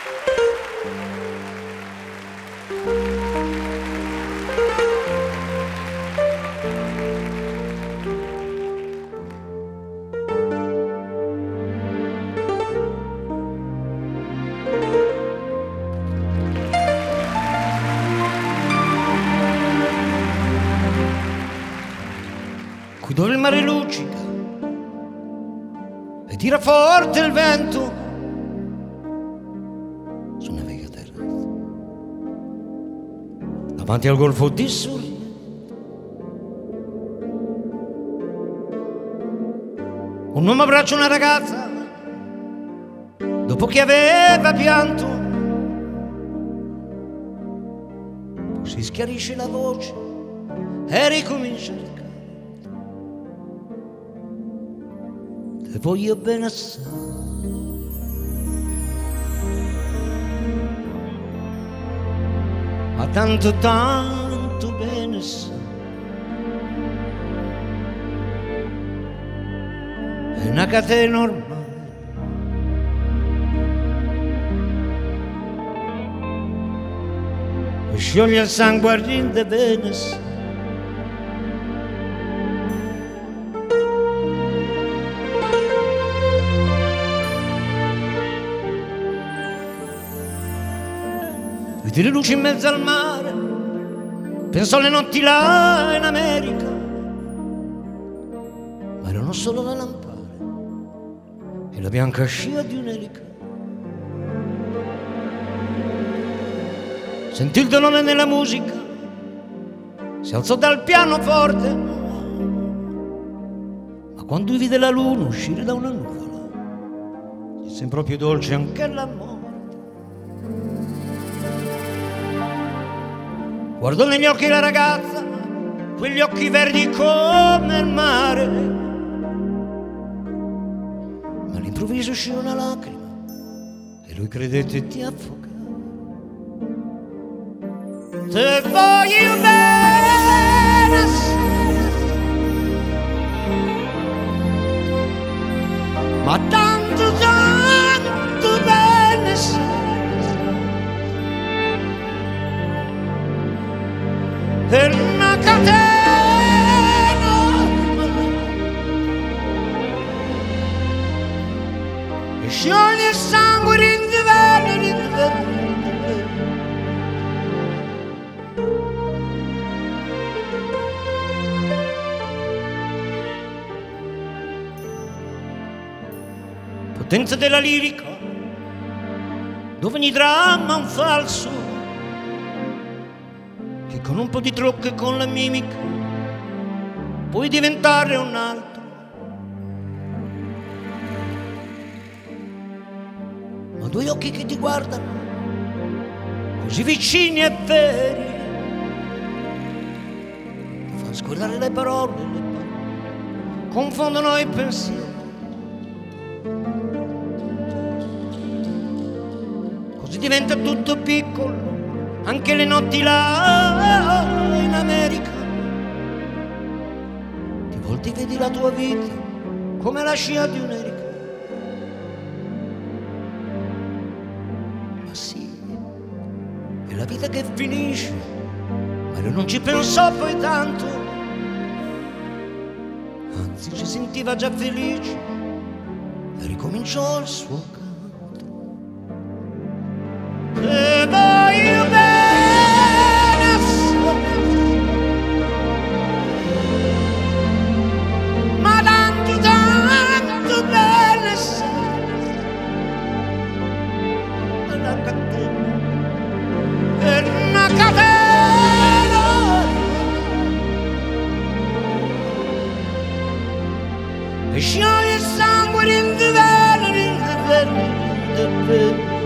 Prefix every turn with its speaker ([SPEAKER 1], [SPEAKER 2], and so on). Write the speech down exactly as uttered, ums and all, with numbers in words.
[SPEAKER 1] Qui dove il mare luccica e tira forte il vento, su navega terra davanti al golfo di Sorrento. Un uomo abbraccia una ragazza dopo che aveva pianto, poi si schiarisce la voce e ricomincia il canto. Te voglio bene assai, ma tanto tanto bene sai, è una catena ormai, mi scioglie il sangue ardente bene sai. Vedi le luci in mezzo al mare, penso alle notti là in America, ma erano solo la lampare e la bianca scia di un'elica. Sentì il dolore nella musica, si alzò dal pianoforte, ma quando vide la luna uscire da una nuvola, gli sembrò più dolce anche la morte. Guardò negli occhi la ragazza, quegli occhi verdi come il mare, ma all'improvviso uscì una lacrima e lui credette di affogare. Te voglio bene, ma tanto tanto bene sai, per una catena e scioglie il sangue rinvene, rinvene. Potenza della lirica, dove ogni dramma è un falso, che con un po' di trucco e con la mimica puoi diventare un altro. Ma due occhi che ti guardano così vicini e veri ti fanno scordare le parole, le parole confondono i pensieri. Così diventa tutto piccolo, anche le notti là in America. Ti volti vedi la tua vita come la scia di un'erica. Ma sì, è la vita che finisce, ma lui non ci pensò poi tanto, anzi ci sentiva già felice e ricominciò il suo canto. Te voglio bene assai, ma tanto tanto bene sai, una catena, per una catena e scioglie il sangue rinvene, rinvene, rinvene.